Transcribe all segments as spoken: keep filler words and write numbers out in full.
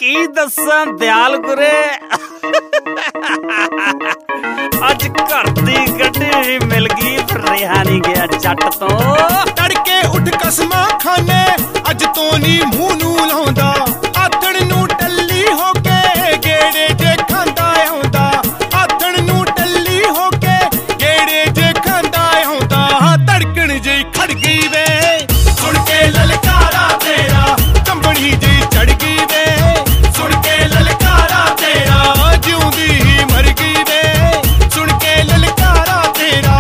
की दसां दयाल गुरे अज घर दी गड्डी मिल गई रिहा नहीं गया जट तो। तड़के उठ कसमां खाने अज तो नी मूंह नूं लाउंदा आथण नूं टल्ली हो के गेड़े जे खांदा आउंदा आथण नूं टल्ली हो के गेड़े जे खांदा आउंदा धड़कण जी खड़ गई वे सुन के ललकारा तेरा कंबड़ी जी चढ़ गई वे सुन के ललकारा तेरा जिउंदी ही मर गई वे सुन के ललकारा तेरा।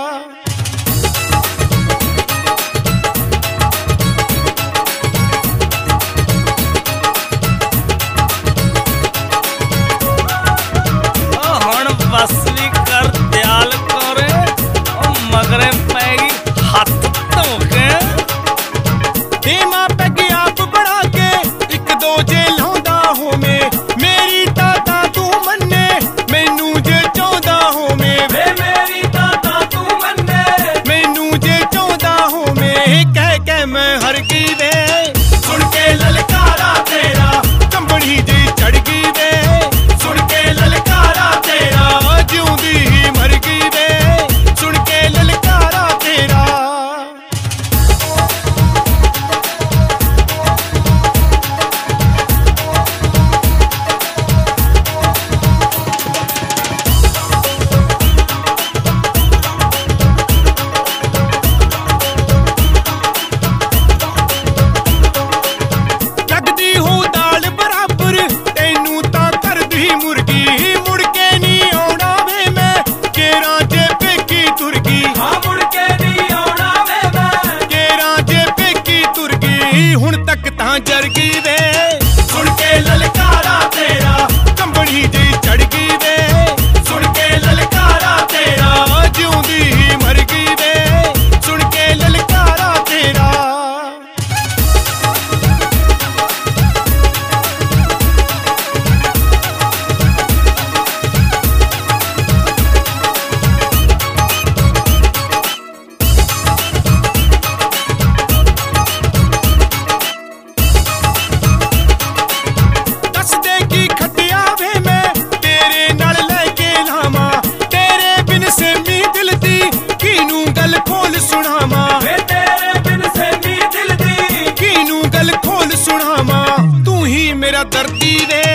बस भी कर दयाल करे मगरे पैगी हाथ धो के हेमा पैगी आप बना के एक दो जे लाउंदा हो में मेरी ताता तू मन्ने मैनू जे चाहुंदा हो में वे मेरी ताता तू मन्ने मैनू जे चाहुंदा हो में कह के मैं हर गई वे सुन के ललकारा तेरा कंबड़ी जी चढ़ गई वे सुन के ललकारा तेरा जिउंदी ही मर गई वे सुन के ललकारा तेरा। लगदी हो दाल बराबर तैनू तां करदी मुर्गी मुड़ के नी आउणा वे मैं केरां जे पेकी तुर गई हां मुड़ के नी आउणा वे मैं केरां जे पेकी तुर गई हुण तक तां जर गई वे सुन के ललकारा तेरा कंबड़ी जी चढ़ गई वे सुन के ललकारा तेरा जिउंदी ही मर गई वे सुन के ललकारा तेरा। दस दे की खटिया वे मैं तेरे नाल लेके लावां तेरे बिन सेमी दिल दी कीनू गल खोल सुणावां वे तेरे बिन सेमी दिल दी कीनू गल खोल सुणावां तू ही मेरा दर्दी वे